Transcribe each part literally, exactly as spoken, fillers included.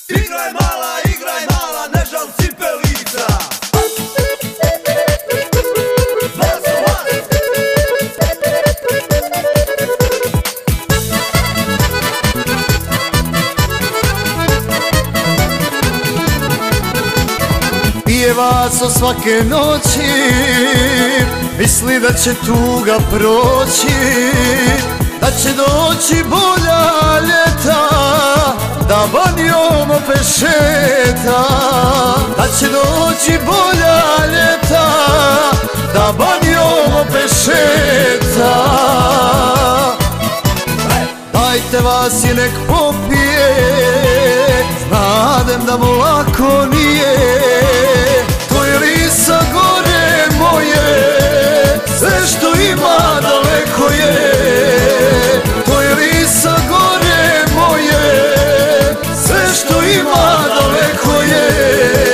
Igraj mala, igraj mala, ne žal cipelica. Pije vaso svake noći, misli da će tuga proći, da će doći bolja ljeta, da Banijom opet šeta. Da će doći bolja ljeta, da Banijom opet šeta. Dajte vas i nek popije, znadem da mu lako nije. To je Lisa gore moje, sve što ima daleko je. To je Lisa gore moje, sve što ima daleko je.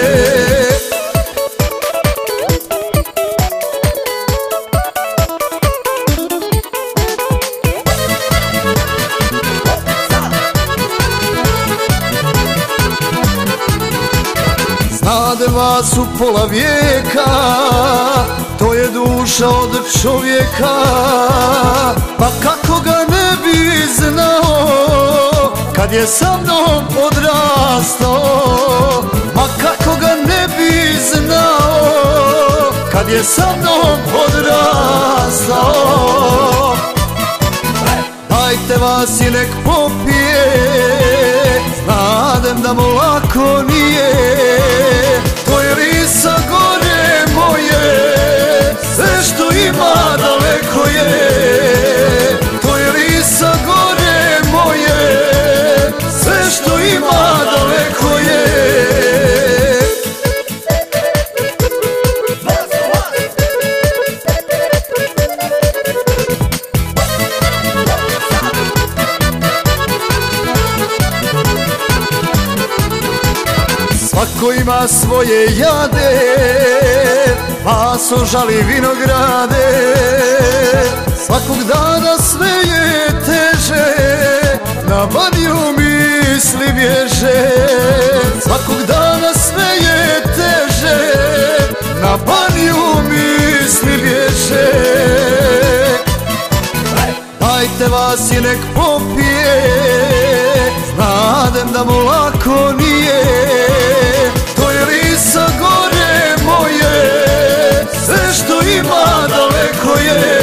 Znadem vas u pola vijeka, to je duša od čovjeka. Pa kako ga ne bi znao, kad je sa mnom odrastao. Ma kako ga ne bi znao, kad je sa mnom odrastao. Dajte vas i nek popije, znadem da mu lako nije. To je Lisa gore moje, sve što ima daleko je. To je Lisa gore moje, sve što ima daleko je. Svako ima svoje jade, paso žali vinograde. Svakog dana sve je teže, na Baniju misli bježe. Svakog dana sve je teže, na Baniju misli bježe. Dajte vas i nek popije, znadem da mu lako nije. To je Lisa gore moje, sve što ima daleko je.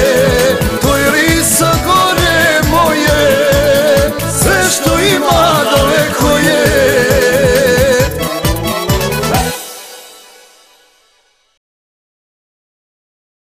To je Lisa gore moje, sve što ima daleko je.